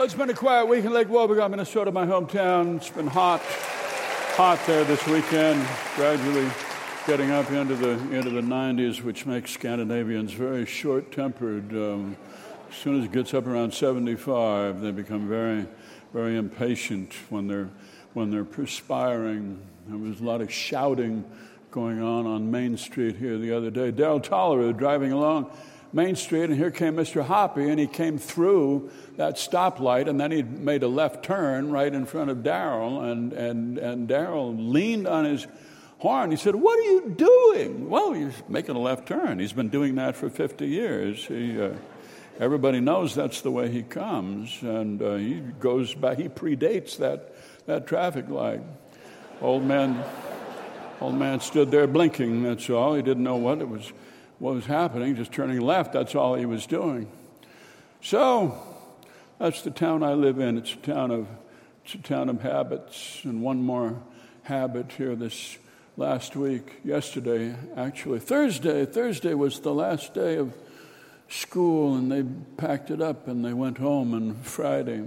Well, it's been a quiet week in Lake Wobegon, Minnesota, my hometown. It's been hot there this weekend, gradually getting up into the 90s, which makes Scandinavians very short-tempered. As soon as it gets up around 75, they become very, very impatient when they're perspiring. There was a lot of shouting going on Main Street here the other day. Daryl Tollery driving along Main Street, and here came Mr. Hoppy, and he came through that stoplight, and then he made a left turn right in front of Daryl, and Daryl leaned on his horn. He said, "What are you doing?" "Well, he's making a left turn. He's been doing that for 50 years. Everybody knows that's the way he comes, and he goes back. He predates that traffic light." Old man stood there blinking. That's all. He didn't know what was happening, just turning left. That's all he was doing. So that's the town I live in. It's a town of habits. And one more habit here this last week. Yesterday, actually, Thursday was the last day of school, and they packed it up and they went home. And Friday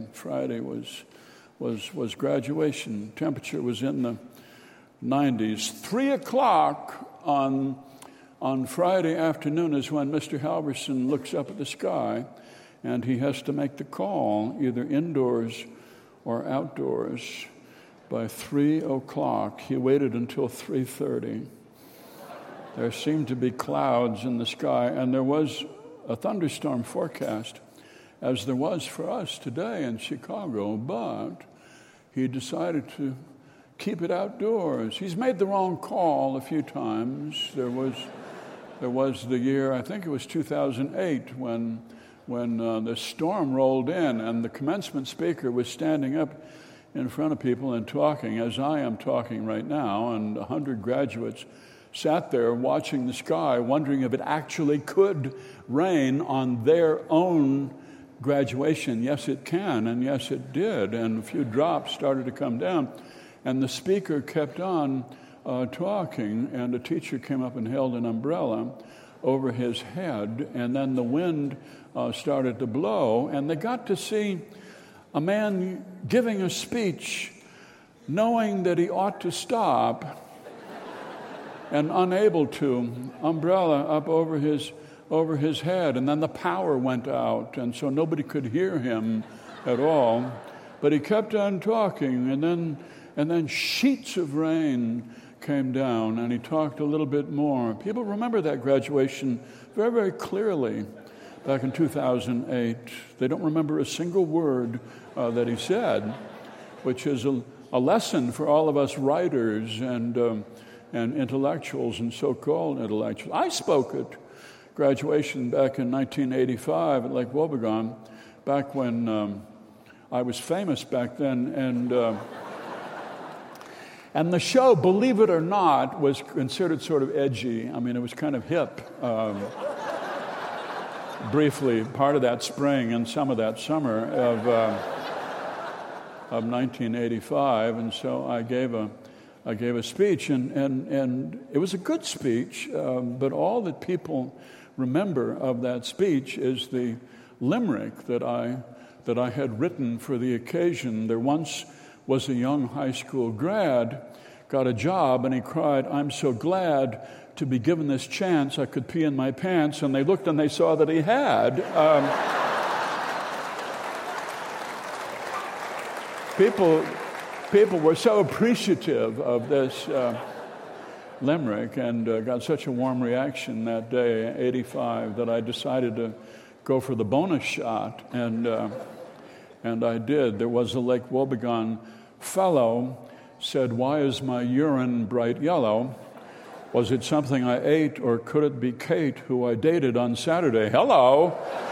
was graduation. Temperature was in the 90s. 3:00 on Friday afternoon is when Mr. Halverson looks up at the sky, and he has to make the call, either indoors or outdoors. By 3:00, he waited until 3:30. There seemed to be clouds in the sky, and there was a thunderstorm forecast, as there was for us today in Chicago, but he decided to keep it outdoors. He's made the wrong call a few times. There was the year, I think it was 2008, when the storm rolled in, and the commencement speaker was standing up in front of people and talking, as I am talking right now, and 100 graduates sat there watching the sky, wondering if it actually could rain on their own graduation. Yes, it can, and yes, it did, and a few drops started to come down, and the speaker kept on talking, and a teacher came up and held an umbrella over his head, and then the wind started to blow, and they got to see a man giving a speech, knowing that he ought to stop and unable to, umbrella up over his head, and then the power went out, and so nobody could hear him at all, but he kept on talking, and then sheets of rain came down, and he talked a little bit more. People remember that graduation very, very clearly back in 2008. They don't remember a single word that he said, which is a lesson for all of us writers and intellectuals and so-called intellectuals. I spoke at graduation back in 1985 at Lake Wobegon, back when I was famous back then, and the show, believe it or not, was considered sort of edgy. I mean, it was kind of hip. Briefly, part of that spring and some of that summer of 1985, and so I gave a speech, and it was a good speech, but all that people remember of that speech is the limerick that I had written for the occasion. There once was a young high school grad, got a job, and he cried, "I'm so glad to be given this chance. I could pee in my pants." And they looked and they saw that he had. People were so appreciative of this limerick, and got such a warm reaction that day, 85, that I decided to go for the bonus shot, and I did. There was a Lake Wobegon fellow said, "Why is my urine bright yellow? Was it something I ate, or could it be Kate, who I dated on Saturday? Hello."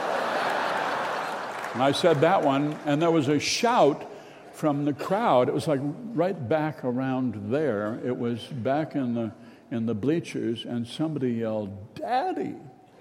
And I said that one, and there was a shout from the crowd. It was like right back around there. It was back in the bleachers, and somebody yelled, "Daddy!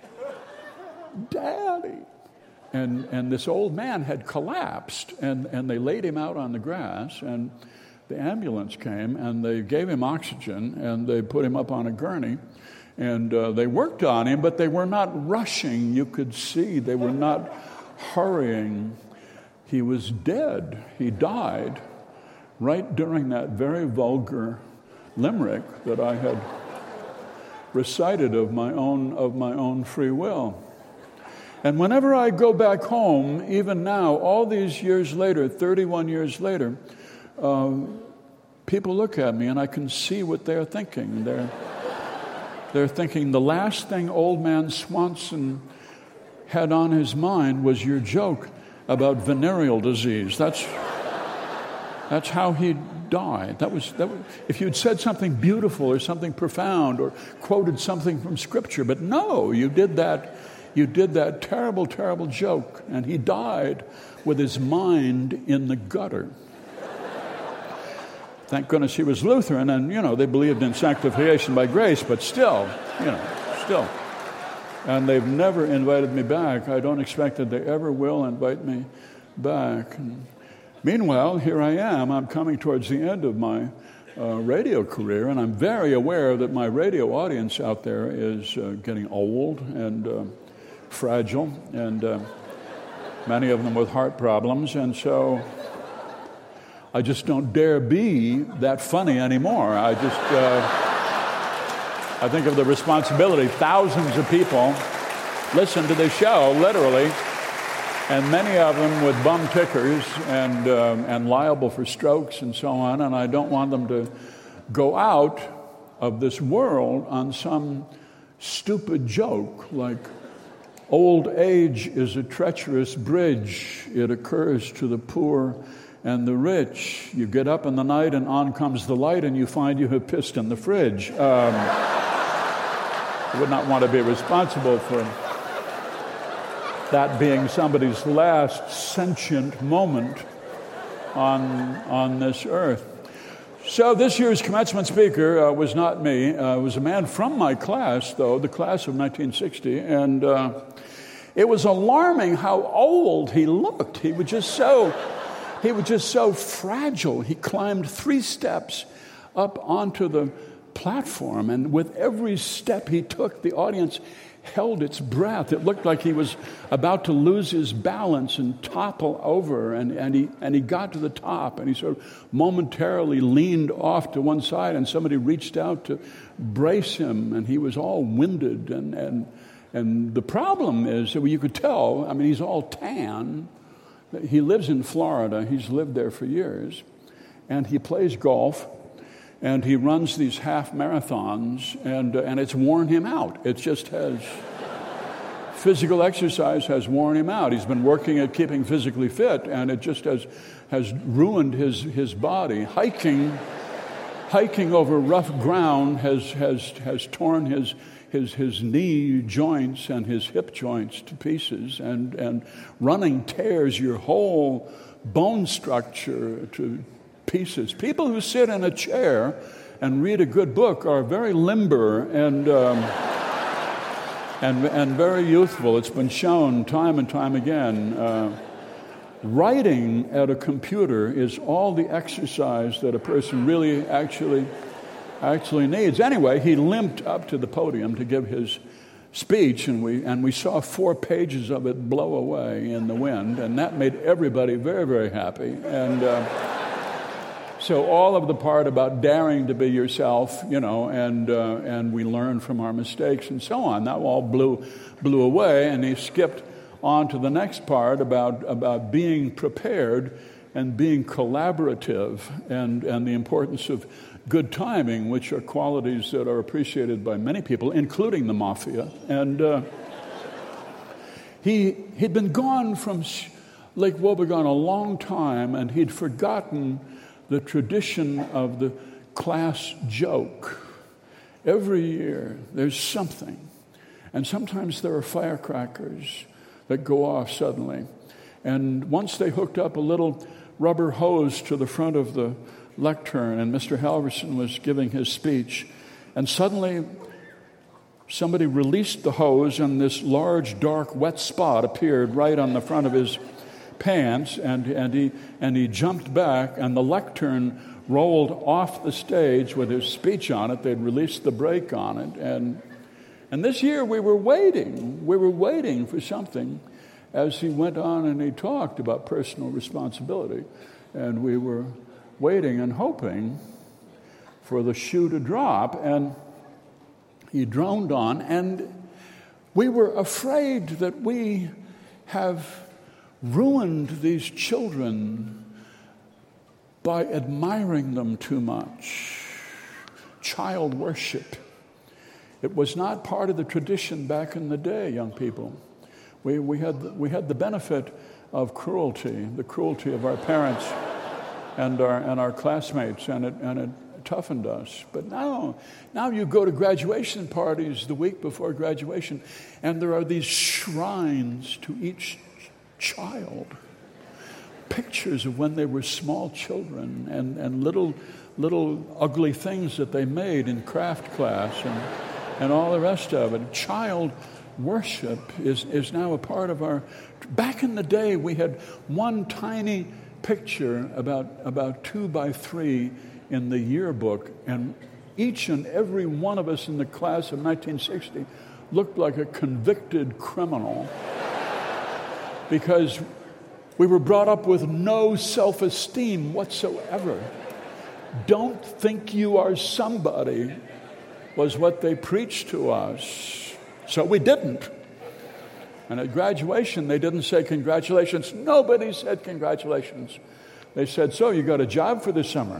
Daddy!" And this old man had collapsed, and they laid him out on the grass, and the ambulance came, and they gave him oxygen, and they put him up on a gurney, and they worked on him, but they were not rushing. You could see they were not hurrying. he was dead. He died right during that very vulgar limerick that I had recited of my own free will. And whenever I go back home, even now, all these years later, 31 years later, people look at me and I can see what they're thinking. They're thinking the last thing old man Swanson had on his mind was your joke about venereal disease. That's how he died. That was if you'd said something beautiful or something profound or quoted something from Scripture, but no, you did that terrible, terrible joke, and he died with his mind in the gutter. Thank goodness he was Lutheran, and, they believed in sanctification by grace, but still. And they've never invited me back. I don't expect that they ever will invite me back. And meanwhile, here I am. I'm coming towards the end of my radio career, and I'm very aware that my radio audience out there is getting old and fragile, and many of them with heart problems, and so I just don't dare be that funny anymore. I think of the responsibility. Thousands of people listen to this show, literally, and many of them with bum tickers and liable for strokes and so on, and I don't want them to go out of this world on some stupid joke like old age is a treacherous bridge. It occurs to the poor and the rich. You get up in the night and on comes the light and you find you have pissed in the fridge. I would not want to be responsible for that being somebody's last sentient moment on this earth. So this year's commencement speaker was not me. It was a man from my class, though, the class of 1960, and it was alarming how old he looked. He was just so fragile. He climbed 3 steps up onto the platform, and with every step he took, the audience held its breath. It looked like he was about to lose his balance and topple over, and he got to the top, and he sort of momentarily leaned off to one side, and somebody reached out to brace him, and he was all winded, and the problem is that you could tell, I mean, he's all tan. He lives in Florida. He's lived there for years, and he plays golf, and he runs these half marathons, and it's worn him out. It just has physical exercise has worn him out. He's been working at keeping physically fit, and it just has ruined his body. Hiking over rough ground has torn his knee joints and his hip joints to pieces, and running tears your whole bone structure to pieces. People who sit in a chair and read a good book are very limber and very youthful. It's been shown time and time again. Writing at a computer is all the exercise that a person really actually needs. Anyway, he limped up to the podium to give his speech, and we saw 4 pages of it blow away in the wind, and that made everybody very, very happy. And so all of the part about daring to be yourself, and we learn from our mistakes and so on, that all blew away, and he skipped on to the next part about being prepared and being collaborative and the importance of good timing, which are qualities that are appreciated by many people, including the mafia. And he'd been gone from Lake Wobegon a long time, and he'd forgotten the tradition of the class joke. Every year there's something, and sometimes there are firecrackers that go off suddenly. And once they hooked up a little rubber hose to the front of the lectern, and Mr. Halverson was giving his speech, and suddenly somebody released the hose, and this large, dark, wet spot appeared right on the front of his pants, and he jumped back, and the lectern rolled off the stage with his speech on it. They'd released the brake on it, and this year we were waiting for something, as he went on and he talked about personal responsibility. And we were waiting and hoping for the shoe to drop, and he droned on, and we were afraid that we have ruined these children by admiring them too much. Child worship. It was not part of the tradition back in the day, young people. We had the benefit of cruelty, the cruelty of our parents and our classmates, and it toughened us. But now you go to graduation parties the week before graduation, and there are these shrines to each child, pictures of when they were small children, and little ugly things that they made in craft class, and all the rest of it. Child worship is now a part of our. Back in the day, we had one tiny picture about 2 by 3 in the yearbook, and each and every one of us in the class of 1960 looked like a convicted criminal because we were brought up with no self-esteem whatsoever. Don't think you are somebody was what they preached to us. So we didn't. And at graduation, they didn't say congratulations. Nobody said congratulations. They said, so you got a job for this summer?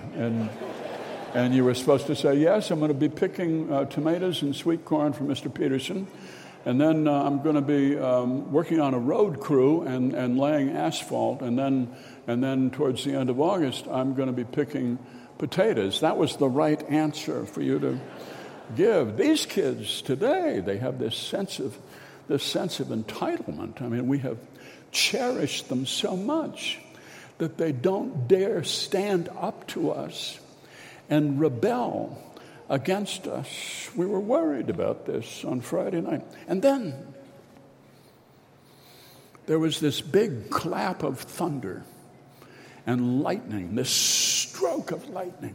And you were supposed to say, yes, I'm going to be picking tomatoes and sweet corn for Mr. Peterson. And then I'm going to be working on a road crew and laying asphalt. And then towards the end of August, I'm going to be picking potatoes. That was the right answer for you to give. These kids today, they have this sense of entitlement. I mean, we have cherished them so much that they don't dare stand up to us and rebel against us. We were worried about this on Friday night. And then there was this big clap of thunder and lightning, this stroke of lightning.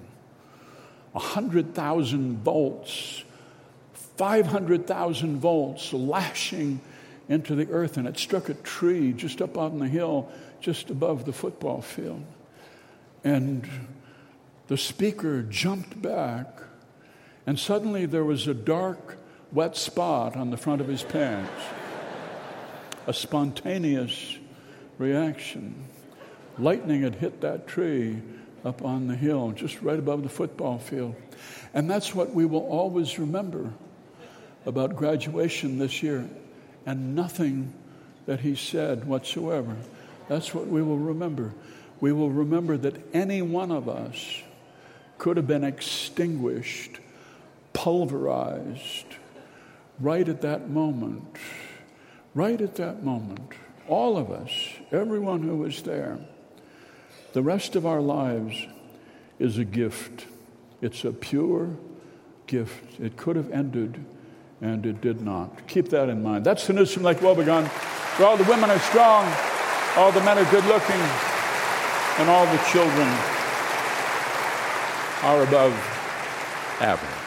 100,000 volts, 500,000 volts lashing into the earth, and it struck a tree just up on the hill, just above the football field. And the speaker jumped back, and suddenly there was a dark, wet spot on the front of his pants. A spontaneous reaction. Lightning had hit that tree up on the hill, just right above the football field. And that's what we will always remember about graduation this year, and nothing that he said whatsoever. That's what we will remember. We will remember that any one of us could have been extinguished, pulverized, right at that moment. Right at that moment. All of us, everyone who was there. The rest of our lives is a gift. It's a pure gift. It could have ended, and it did not. Keep that in mind. That's the news from Lake Wobegon, where all the women are strong, all the men are good looking, and all the children are above average.